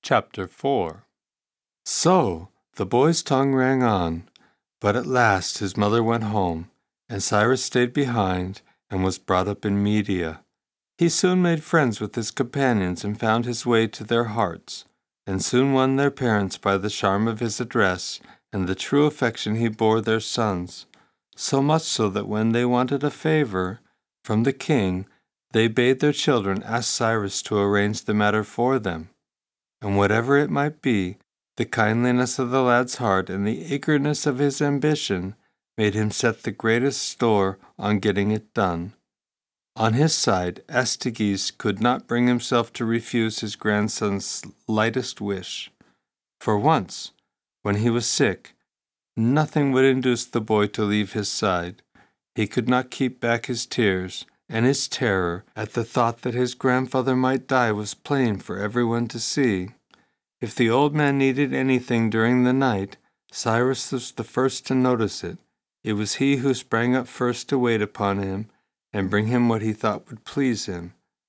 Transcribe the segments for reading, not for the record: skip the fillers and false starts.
Chapter 4. So the boy's tongue rang on, but at last his mother went home, and Cyrus stayed behind and was brought up in Media. He soon made friends with his companions and found his way to their hearts, and soon won their parents by the charm of his address and the true affection he bore their sons, so much so that when they wanted a favor from the king, they bade their children ask Cyrus to arrange the matter for them. And whatever it might be, the kindliness of the lad's heart and the eagerness of his ambition made him set the greatest store on getting it done. On his side, Astyages could not bring himself to refuse his grandson's lightest wish. For once, when he was sick, nothing would induce the boy to leave his side. He could not keep back his tears, and his terror at the thought that his grandfather might die was plain for everyone to see. If the old man needed anything during the night, Cyrus was the first to notice it. It was he who sprang up first to wait upon him and bring him what he thought would please him.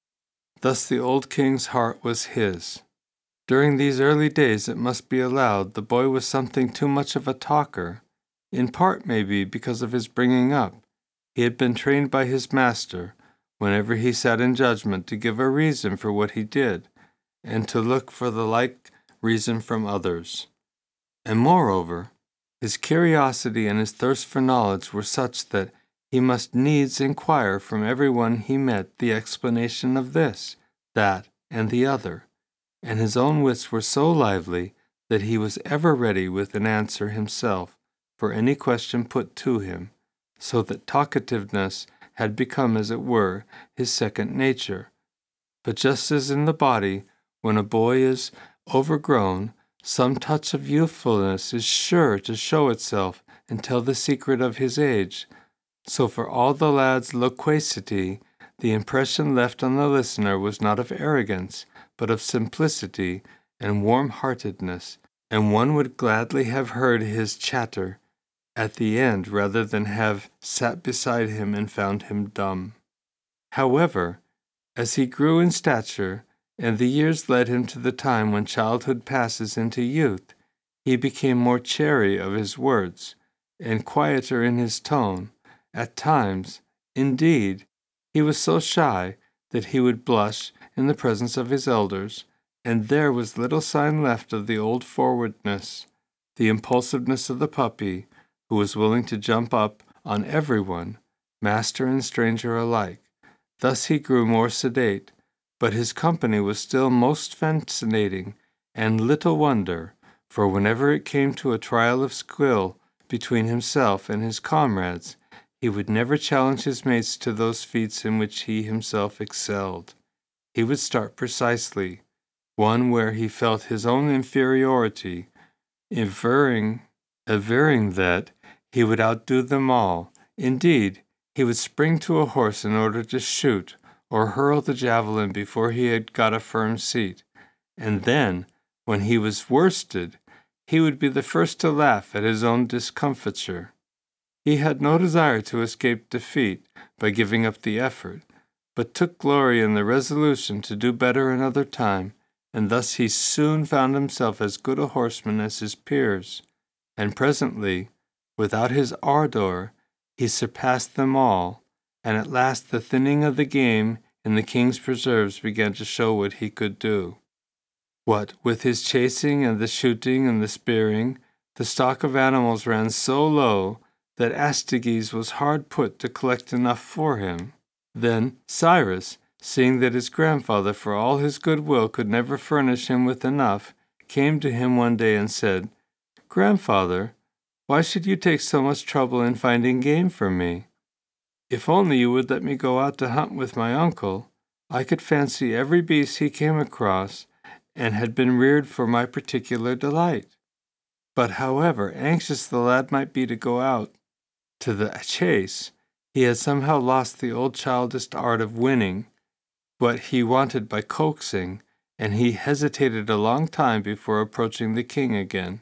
Thus the old king's heart was his. During these early days, it must be allowed, the boy was something too much of a talker, in part maybe because of his bringing up. He had been trained by his master, whenever he sat in judgment, to give a reason for what he did, and to look for the like reason from others. And moreover, his curiosity and his thirst for knowledge were such that he must needs inquire from everyone he met the explanation of this, that, and the other, and his own wits were so lively that he was ever ready with an answer himself for any question put to him, so that talkativeness had become, as it were, his second nature. But just as in the body, when a boy is overgrown, some touch of youthfulness is sure to show itself and tell the secret of his age, so for all the lad's loquacity, the impression left on the listener was not of arrogance, but of simplicity and warm-heartedness, and one would gladly have heard his chatter at the end rather than have sat beside him and found him dumb. However, as he grew in stature, and the years led him to the time when childhood passes into youth, he became more chary of his words, and quieter in his tone. At times, indeed, he was so shy that he would blush in the presence of his elders, and there was little sign left of the old forwardness, the impulsiveness of the puppy, who was willing to jump up on everyone, master and stranger alike. Thus he grew more sedate, but his company was still most fascinating, and little wonder, for whenever it came to a trial of skill between himself and his comrades, he would never challenge his mates to those feats in which he himself excelled. He would start precisely one where he felt his own inferiority, averring that he would outdo them all. Indeed, he would spring to a horse in order to shoot or hurl the javelin before he had got a firm seat, and then, when he was worsted, he would be the first to laugh at his own discomfiture. He had no desire to escape defeat by giving up the effort, but took glory in the resolution to do better another time, and thus he soon found himself as good a horseman as his peers, and presently, without his ardor, he surpassed them all, and at last the thinning of the game in the king's preserves began to show what he could do. What with his chasing and the shooting and the spearing, the stock of animals ran so low that Astyages was hard put to collect enough for him. Then Cyrus, seeing that his grandfather for all his goodwill could never furnish him with enough, came to him one day and said, "Grandfather, why should you take so much trouble in finding game for me? If only you would let me go out to hunt with my uncle, I could fancy every beast he came across and had been reared for my particular delight." But however anxious the lad might be to go out to the chase, he had somehow lost the old childish art of winning what he wanted by coaxing, and he hesitated a long time before approaching the king again.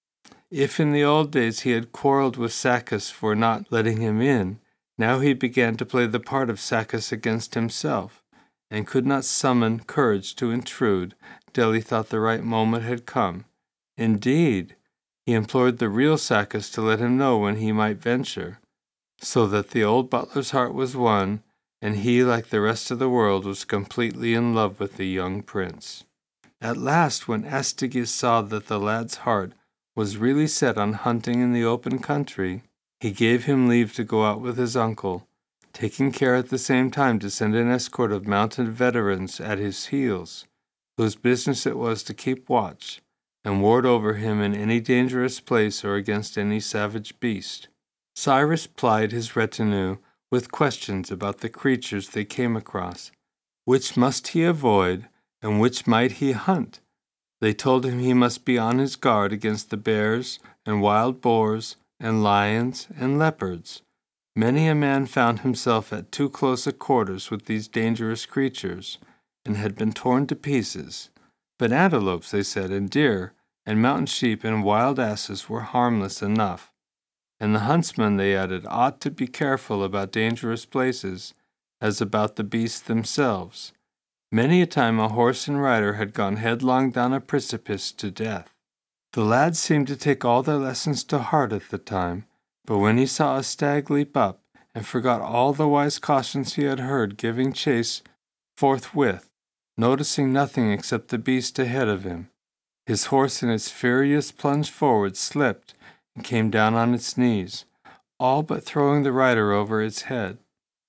If in the old days he had quarreled with Sacas for not letting him in, now he began to play the part of Sacas against himself, and could not summon courage to intrude till he thought the right moment had come. Indeed, he implored the real Sacas to let him know when he might venture, so that the old butler's heart was won, and he, like the rest of the world, was completely in love with the young prince. At last, when Astyages saw that the lad's heart was really set on hunting in the open country, he gave him leave to go out with his uncle, taking care at the same time to send an escort of mounted veterans at his heels, whose business it was to keep watch and ward over him in any dangerous place or against any savage beast. Cyrus plied his retinue with questions about the creatures they came across. Which must he avoid, and which might he hunt? They told him he must be on his guard against the bears and wild boars and lions and leopards. Many a man found himself at too close a quarters with these dangerous creatures, and had been torn to pieces. But antelopes, they said, and deer, and mountain sheep and wild asses were harmless enough. And the huntsmen, they added, ought to be careful about dangerous places, as about the beasts themselves. Many a time a horse and rider had gone headlong down a precipice to death. The lad seemed to take all their lessons to heart at the time, but when he saw a stag leap up, and forgot all the wise cautions he had heard, giving chase forthwith, noticing nothing except the beast ahead of him. His horse in its furious plunge forward slipped and came down on its knees, all but throwing the rider over its head.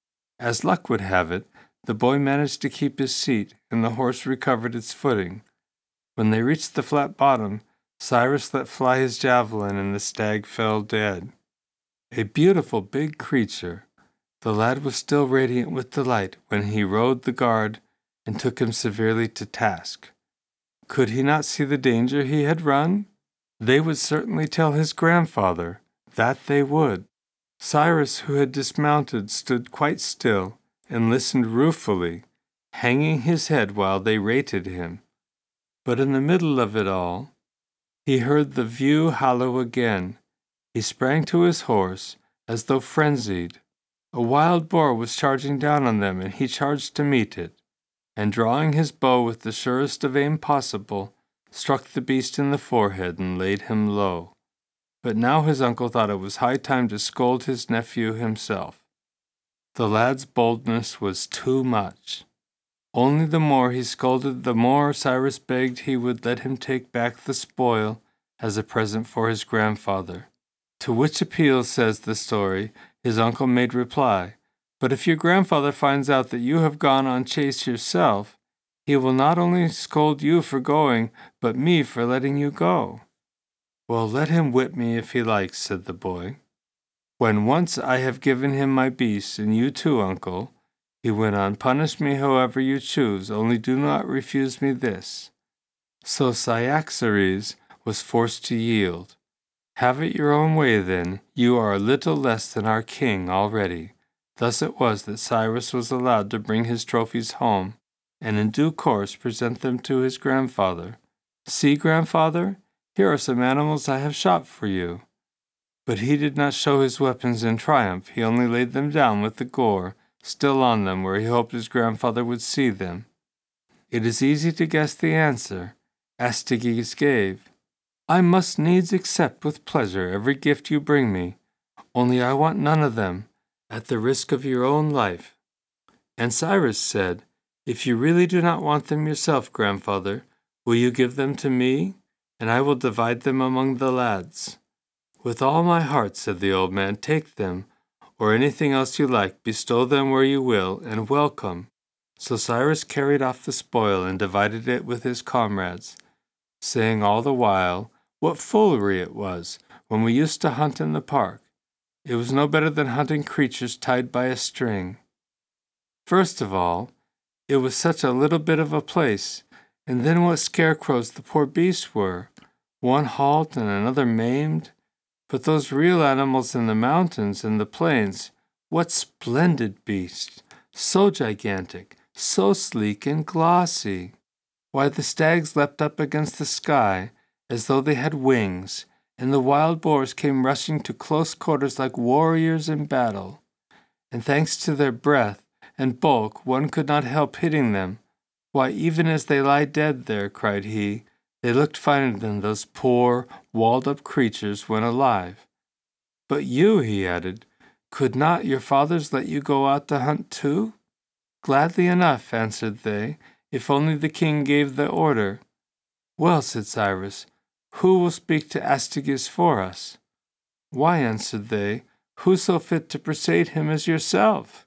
As luck would have it, the boy managed to keep his seat, and the horse recovered its footing. When they reached the flat bottom, Cyrus let fly his javelin, and the stag fell dead. A beautiful big creature. The lad was still radiant with delight when he rode the guard and took him severely to task. Could he not see the danger he had run? They would certainly tell his grandfather, that they would. Cyrus, who had dismounted, stood quite still and listened ruefully, hanging his head while they rated him. But in the middle of it all, he heard the view hallo again. He sprang to his horse, as though frenzied. A wild boar was charging down on them, and he charged to meet it, and drawing his bow with the surest of aim possible, struck the beast in the forehead and laid him low. But now his uncle thought it was high time to scold his nephew himself. The lad's boldness was too much. Only the more he scolded, the more Cyrus begged he would let him take back the spoil as a present for his grandfather. To which appeal, says the story, his uncle made reply, "But if your grandfather finds out that you have gone on chase yourself, he will not only scold you for going, but me for letting you go." "Well, let him whip me if he likes," said the boy. "When once I have given him my beast, and you too, uncle," he went on, "punish me however you choose, only do not refuse me this." So Cyaxares was forced to yield. "Have it your own way, then. You are a little less than our king already." Thus it was that Cyrus was allowed to bring his trophies home, and in due course present them to his grandfather. "See, grandfather, here are some animals I have shot for you." But he did not show his weapons in triumph. He only laid them down with the gore still on them where he hoped his grandfather would see them. It is easy to guess the answer Astyages gave. "I must needs accept with pleasure every gift you bring me, only I want none of them, at the risk of your own life." And Cyrus said, "If you really do not want them yourself, grandfather, will you give them to me, and I will divide them among the lads?" "With all my heart," said the old man. "Take them, or anything else you like, bestow them where you will, and welcome." So Cyrus carried off the spoil and divided it with his comrades, saying all the while, "What foolery it was, when we used to hunt in the park. It was no better than hunting creatures tied by a string. First of all, it was such a little bit of a place, and then what scarecrows the poor beasts were, one halt and another maimed. But those real animals in the mountains and the plains, what splendid beasts, so gigantic, so sleek and glossy. Why, the stags leapt up against the sky as though they had wings, and the wild boars came rushing to close quarters like warriors in battle. And thanks to their breath and bulk, one could not help hitting them. Why, even as they lie dead there, cried he, they looked finer than those poor, walled-up creatures when alive. But you, he added, could not your fathers let you go out to hunt too? Gladly enough, answered they, if only the king gave the order. Well, said Cyrus, who will speak to Astyages for us? Why, answered they, who so fit to precede him as yourself?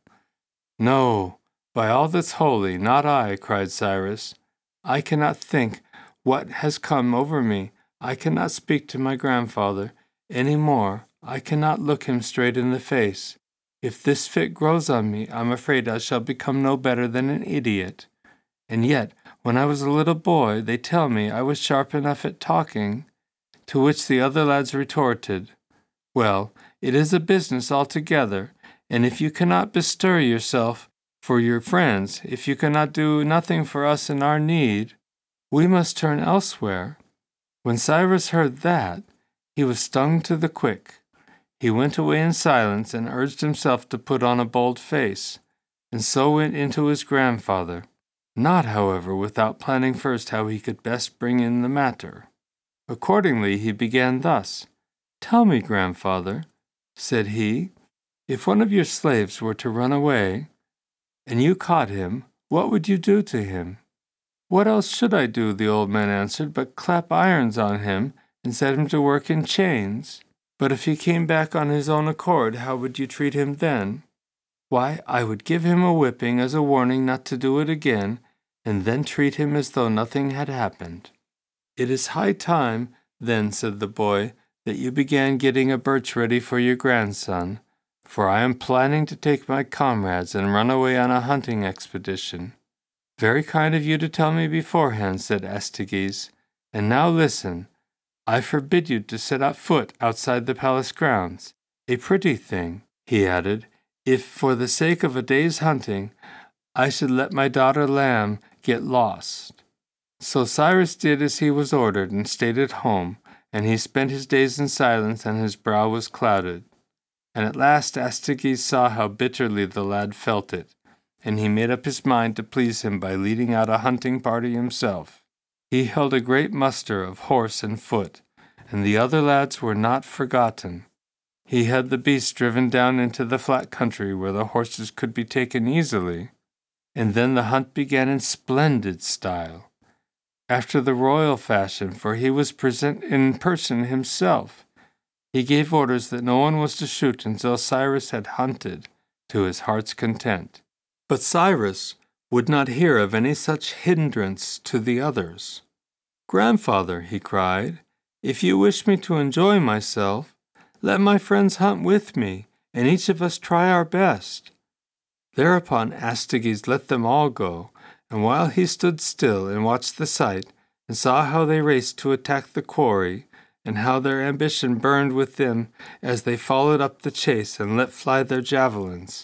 No, by all that's holy, not I, cried Cyrus. I cannot think what has come over me. I cannot speak to my grandfather any more. I cannot look him straight in the face. If this fit grows on me, I'm afraid I shall become no better than an idiot. And yet, when I was a little boy, they tell me I was sharp enough at talking. To which the other lads retorted, well, it is a business altogether, and if you cannot bestir yourself for your friends, if you cannot do nothing for us in our need, we must turn elsewhere. When Cyrus heard that, he was stung to the quick. He went away in silence and urged himself to put on a bold face, and so went into his grandfather, not, however, without planning first how he could best bring in the matter. Accordingly, he began thus, Tell me, grandfather, said he, if one of your slaves were to run away, and you caught him, what would you do to him? What else should I do, the old man answered, but clap irons on him and set him to work in chains? But if he came back on his own accord, how would you treat him then? Why, I would give him a whipping as a warning not to do it again, and then treat him as though nothing had happened. It is high time, then, said the boy, that you began getting a birch ready for your grandson, for I am planning to take my comrades and run away on a hunting expedition. Very kind of you to tell me beforehand, said Astyages. And now listen. I forbid you to set foot outside the palace grounds. A pretty thing, he added, if for the sake of a day's hunting I should let my daughter lamb get lost. So Cyrus did as he was ordered and stayed at home, and he spent his days in silence, and his brow was clouded. And at last Astyages saw how bitterly the lad felt it, and he made up his mind to please him by leading out a hunting party himself. He held a great muster of horse and foot, and the other lads were not forgotten. He had the beasts driven down into the flat country where the horses could be taken easily, and then the hunt began in splendid style, after the royal fashion, for he was present in person himself. He gave orders that no one was to shoot until Cyrus had hunted to his heart's content. But Cyrus would not hear of any such hindrance to the others. Grandfather, he cried, if you wish me to enjoy myself, let my friends hunt with me, and each of us try our best. Thereupon Astyages let them all go, and while he stood still and watched the sight, and saw how they raced to attack the quarry, and how their ambition burned with them as they followed up the chase and let fly their javelins.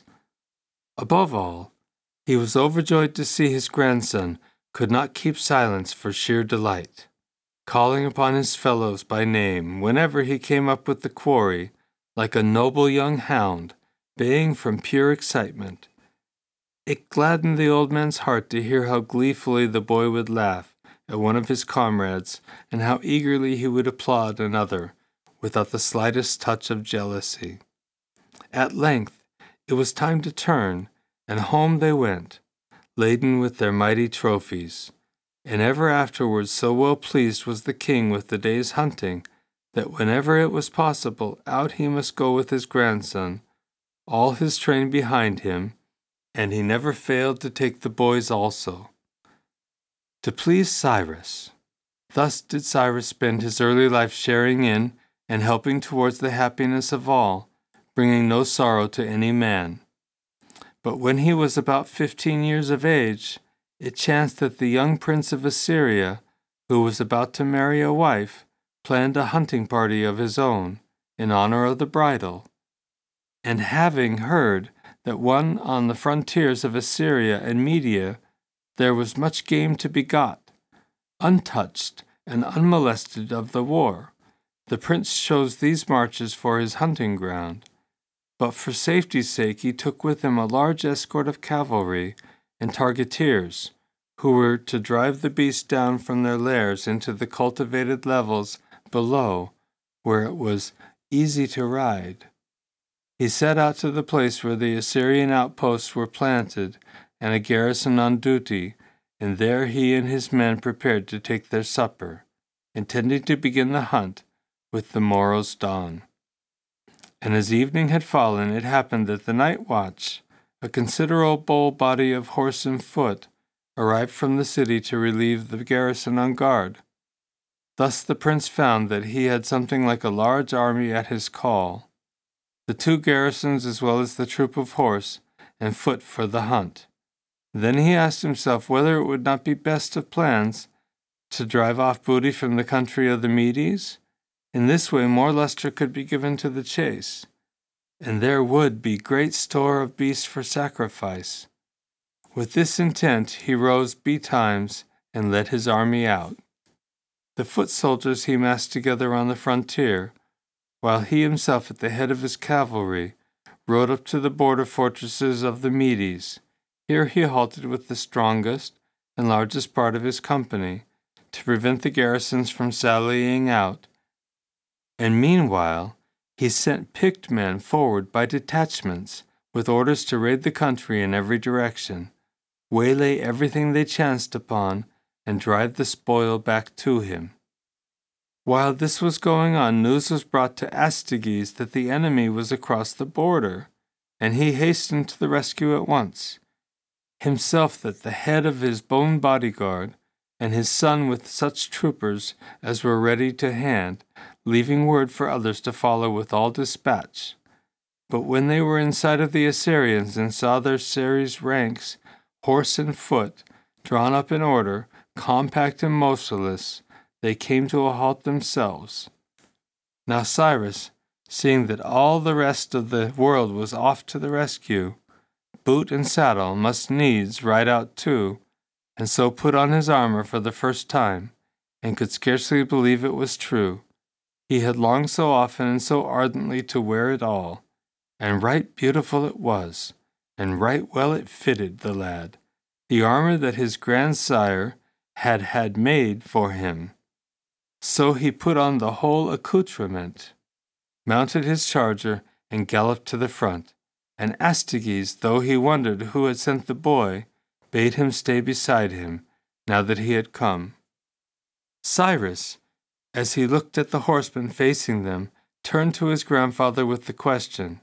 Above all, he was overjoyed to see his grandson could not keep silence for sheer delight, calling upon his fellows by name whenever he came up with the quarry, like a noble young hound, baying from pure excitement. It gladdened the old man's heart to hear how gleefully the boy would laugh at one of his comrades, and how eagerly he would applaud another, without the slightest touch of jealousy. At length it was time to turn, and home they went, laden with their mighty trophies. And ever afterwards so well pleased was the king with the day's hunting, that whenever it was possible, out he must go with his grandson, all his train behind him, and he never failed to take the boys also. To please Cyrus. Thus did Cyrus spend his early life sharing in and helping towards the happiness of all, bringing no sorrow to any man. But when he was about 15 years of age, it chanced that the young prince of Assyria, who was about to marry a wife, planned a hunting party of his own, in honor of the bridal. And having heard that on the frontiers of Assyria and Media there was much game to be got, untouched and unmolested of the war, the prince chose these marches for his hunting ground. but for safety's sake he took with him a large escort of cavalry and targeteers, who were to drive the beasts down from their lairs into the cultivated levels below, where it was easy to ride. He set out to the place where the Assyrian outposts were planted and a garrison on duty, and there he and his men prepared to take their supper, intending to begin the hunt with the morrow's dawn. And as evening had fallen, it happened that the night watch, a considerable body of horse and foot, arrived from the city to relieve the garrison on guard. Thus the prince found that he had something like a large army at his call, the 2 garrisons as well as the troop of horse and foot for the hunt. Then he asked himself whether it would not be best of plans to drive off booty from the country of the Medes. In this way more luster could be given to the chase, and there would be great store of beasts for sacrifice. With this intent he rose betimes and led his army out. The foot soldiers he massed together on the frontier, while he himself at the head of his cavalry rode up to the border fortresses of the Medes. Here he halted with the strongest and largest part of his company, to prevent the garrisons from sallying out, and meanwhile he sent picked men forward by detachments, with orders to raid the country in every direction, waylay everything they chanced upon, and drive the spoil back to him. While this was going on, news was brought to Astyages that the enemy was across the border, and he hastened to the rescue at once, himself at the head of his own bodyguard, and his son with such troopers as were ready to hand, leaving word for others to follow with all dispatch. But when they were in sight of the Assyrians and saw their series ranks, horse and foot, drawn up in order, compact and motionless, they came to a halt themselves. Now Cyrus, seeing that all the rest of the world was off to the rescue, boot and saddle must needs ride out too, and so put on his armor for the first time, and could scarcely believe it was true. He had longed so often and so ardently to wear it all, and right beautiful it was, and right well it fitted the lad, the armor that his grandsire had made for him. So he put on the whole accoutrement, mounted his charger, and galloped to the front, and Astyages, though he wondered who had sent the boy, bade him stay beside him, now that he had come. Cyrus, as he looked at the horsemen facing them, turned to his grandfather with the question,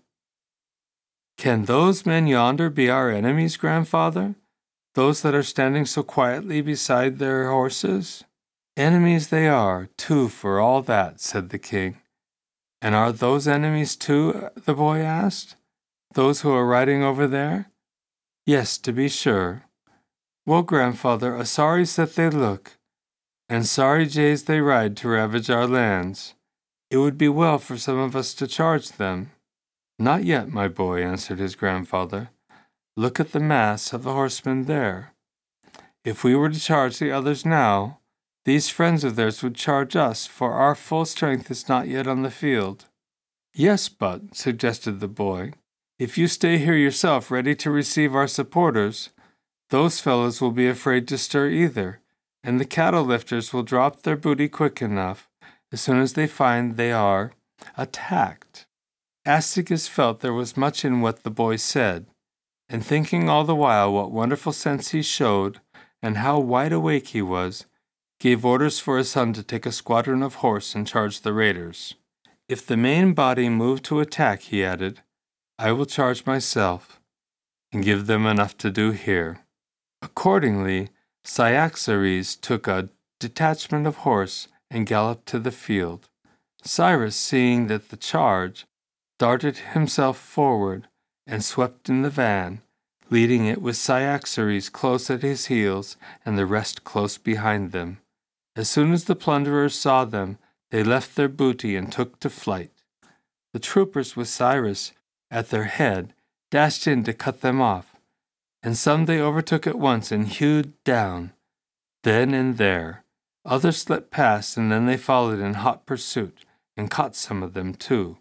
"Can those men yonder be our enemies, grandfather? Those that are standing so quietly beside their horses?" "Enemies they are, too, for all that," said the king. "And are those enemies, too?" the boy asked. "Those who are riding over there?" "Yes, to be sure." "Well, grandfather, a sorry set they look, and sorry jays they ride to ravage our lands. It would be well for some of us to charge them." "Not yet, my boy," answered his grandfather. "Look at the mass of the horsemen there. If we were to charge the others now, these friends of theirs would charge us, for our full strength is not yet on the field." "Yes, but," suggested the boy, "if you stay here yourself ready to receive our supporters, those fellows will be afraid to stir either, and the cattle lifters will drop their booty quick enough as soon as they find they are attacked." Astyages felt there was much in what the boy said, and thinking all the while what wonderful sense he showed and how wide awake he was, gave orders for his son to take a squadron of horse and charge the raiders. "If the main body move to attack," he added, "I will charge myself, and give them enough to do here." Accordingly, Cyaxares took a detachment of horse and galloped to the field. Cyrus, seeing that the charge, darted himself forward and swept in the van, leading it with Cyaxares close at his heels and the rest close behind them. As soon as the plunderers saw them, they left their booty and took to flight. The troopers, with Cyrus at their head, dashed in to cut them off, and some they overtook at once and hewed down, then and there. Others slipped past, and then they followed in hot pursuit, and caught some of them too.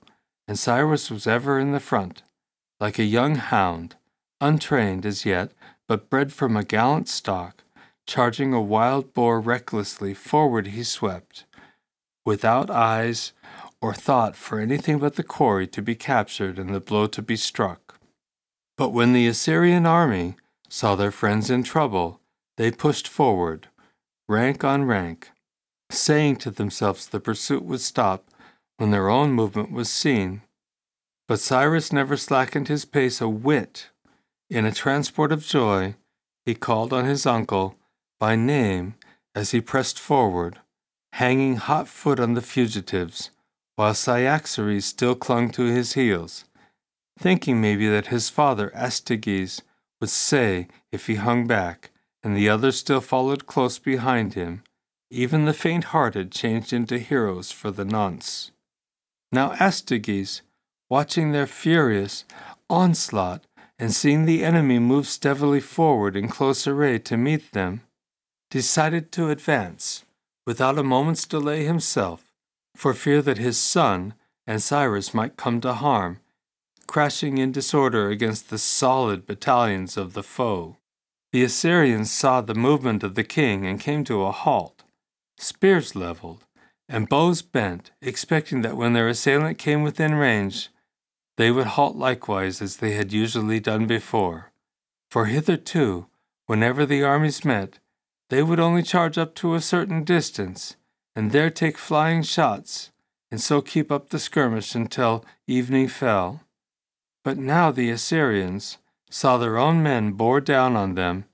and Cyrus was ever in the front, like a young hound, untrained as yet, but bred from a gallant stock. Charging a wild boar recklessly, forward he swept, without eyes or thought for anything but the quarry to be captured and the blow to be struck. But when the Assyrian army saw their friends in trouble, they pushed forward, rank on rank, saying to themselves the pursuit would stop when their own movement was seen. But Cyrus never slackened his pace a whit. In a transport of joy, he called on his uncle by name as he pressed forward, hanging hot-foot on the fugitives, while Cyaxares still clung to his heels, thinking maybe that his father Astyages would say if he hung back, and the others still followed close behind him. Even the faint-hearted changed into heroes for the nonce. Now Astyages, watching their furious onslaught and seeing the enemy move steadily forward in close array to meet them, decided to advance without a moment's delay himself, for fear that his son and Cyrus might come to harm, crashing in disorder against the solid battalions of the foe. The Assyrians saw the movement of the king and came to a halt, spears leveled, and bows bent, expecting that when their assailant came within range, they would halt likewise as they had usually done before. For hitherto, whenever the armies met, they would only charge up to a certain distance, and there take flying shots, and so keep up the skirmish until evening fell. But now the Assyrians saw their own men bore down on them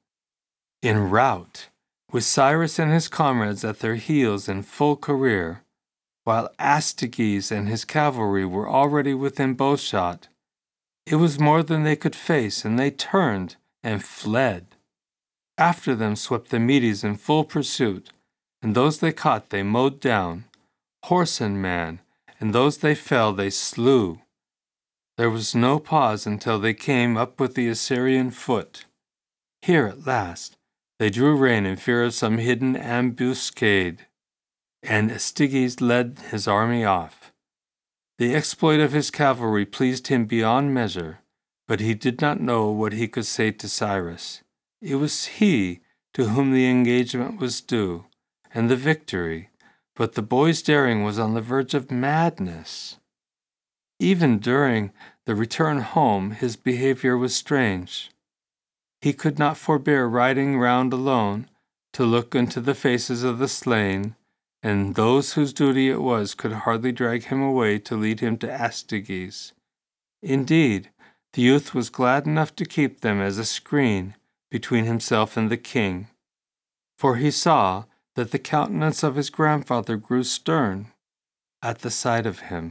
in rout, with Cyrus and his comrades at their heels in full career, while Astyages and his cavalry were already within bowshot. It was more than they could face, and they turned and fled. After them swept the Medes in full pursuit, and those they caught they mowed down, horse and man, and those they fell they slew. There was no pause until they came up with the Assyrian foot. Here at last they drew rein in fear of some hidden ambuscade, and Astyages led his army off. The exploit of his cavalry pleased him beyond measure, but he did not know what he could say to Cyrus. It was he to whom the engagement was due, and the victory, but the boy's daring was on the verge of madness. Even during the return home his behavior was strange. He could not forbear riding round alone to look into the faces of the slain, and those whose duty it was could hardly drag him away to lead him to Astyages. Indeed, the youth was glad enough to keep them as a screen between himself and the king, for he saw that the countenance of his grandfather grew stern at the sight of him.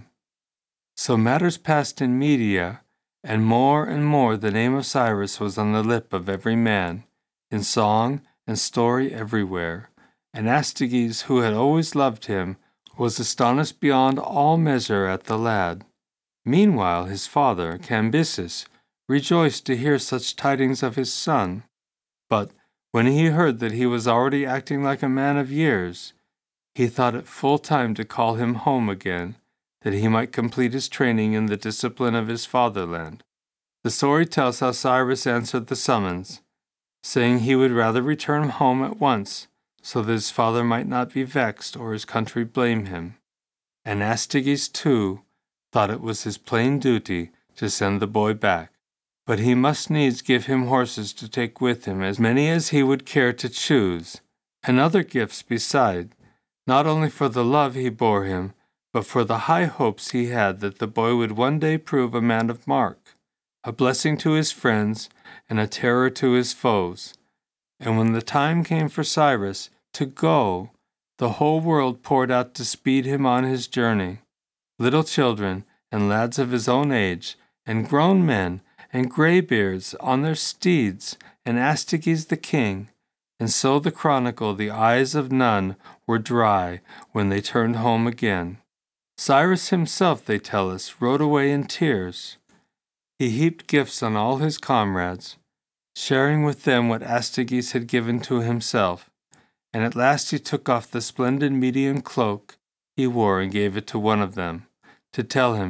So matters passed in Media, and more the name of Cyrus was on the lip of every man, in song and story everywhere, and Astyages, who had always loved him, was astonished beyond all measure at the lad. Meanwhile his father, Cambyses, rejoiced to hear such tidings of his son. But when he heard that he was already acting like a man of years, he thought it full time to call him home again, that he might complete his training in the discipline of his fatherland. The story tells how Cyrus answered the summons, saying he would rather return home at once, so that his father might not be vexed or his country blame him. And Astyages, too, thought it was his plain duty to send the boy back, but he must needs give him horses to take with him, as many as he would care to choose, and other gifts beside, not only for the love he bore him, but for the high hopes he had that the boy would one day prove a man of mark, a blessing to his friends and a terror to his foes. And when the time came for Cyrus to go, the whole world poured out to speed him on his journey. Little children and lads of his own age, and grown men and graybeards on their steeds, and Astyages the king. And so the chronicle, the eyes of none were dry when they turned home again. Cyrus himself, they tell us, rode away in tears. He heaped gifts on all his comrades, sharing with them what Astyages had given to himself, and at last he took off the splendid Median cloak he wore and gave it to one of them, to tell him,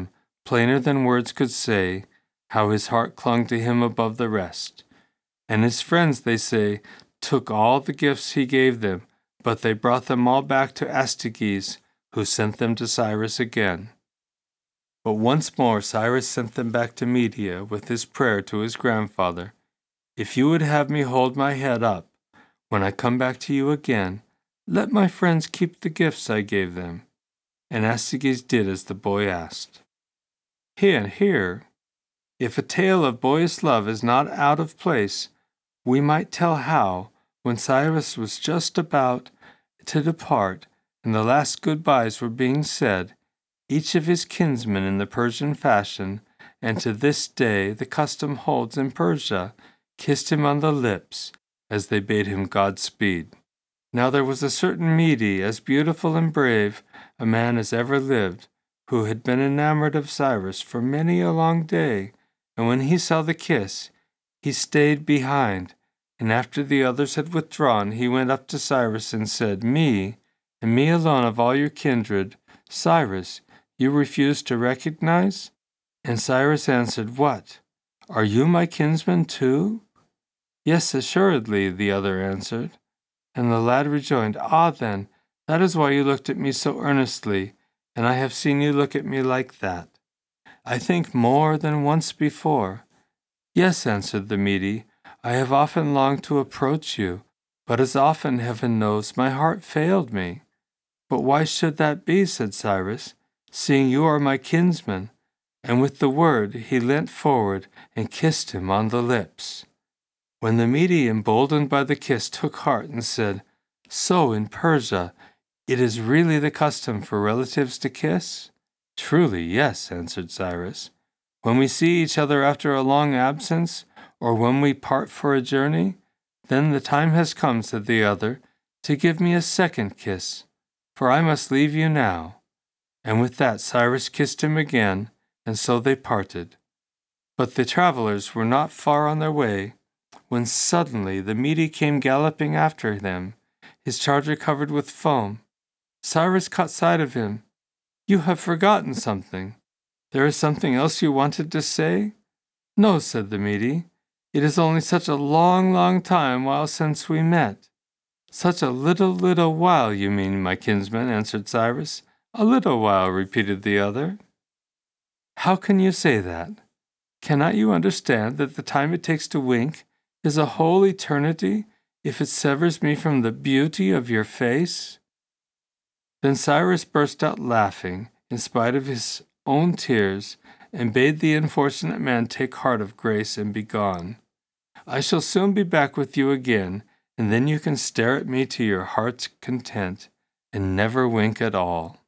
plainer than words could say, how his heart clung to him above the rest. And his friends, they say, took all the gifts he gave them, but they brought them all back to Astyages, who sent them to Cyrus again. But once more Cyrus sent them back to Media with his prayer to his grandfather, "If you would have me hold my head up when I come back to you again, let my friends keep the gifts I gave them." And Astyages did as the boy asked. Here, if a tale of boyish love is not out of place, we might tell how, when Cyrus was just about to depart and the last goodbyes were being said, each of his kinsmen in the Persian fashion, and to this day the custom holds in Persia, kissed him on the lips as they bade him Godspeed. Now there was a certain Mede, as beautiful and brave a man as ever lived, who had been enamored of Cyrus for many a long day, and when he saw the kiss, he stayed behind, and after the others had withdrawn, he went up to Cyrus and said, "Me, and me alone of all your kindred, Cyrus, you refuse to recognize?" And Cyrus answered, "What? Are you my kinsman too?" "Yes, assuredly," the other answered. And the lad rejoined, "Ah, then, that is why you looked at me so earnestly, and I have seen you look at me like that, I think more than once before." "Yes," answered the Mede, "I have often longed to approach you, but as often, heaven knows, my heart failed me." "But why should that be?" said Cyrus, "seeing you are my kinsman?" And with the word he leant forward and kissed him on the lips. When the Mede, emboldened by the kiss, took heart and said, "So in Persia it is really the custom for relatives to kiss?" "Truly, yes," answered Cyrus. "When we see each other after a long absence, or when we part for a journey, then the time has come," said the other, "to give me a second kiss, for I must leave you now." And with that Cyrus kissed him again, and so they parted. But the travelers were not far on their way, when suddenly the Mede came galloping after them, his charger covered with foam. Cyrus caught sight of him. "You have forgotten something. There is something else you wanted to say?" "No," said the Mede. "It is only such a long, long time while since we met." "Such a little while, you mean, my kinsman," answered Cyrus. "A little while," repeated the other. "How can you say that? Cannot you understand that the time it takes to wink is a whole eternity if it severs me from the beauty of your face?" Then Cyrus burst out laughing, in spite of his own tears, and bade the unfortunate man take heart of grace and be gone. "I shall soon be back with you again, and then you can stare at me to your heart's content, and never wink at all."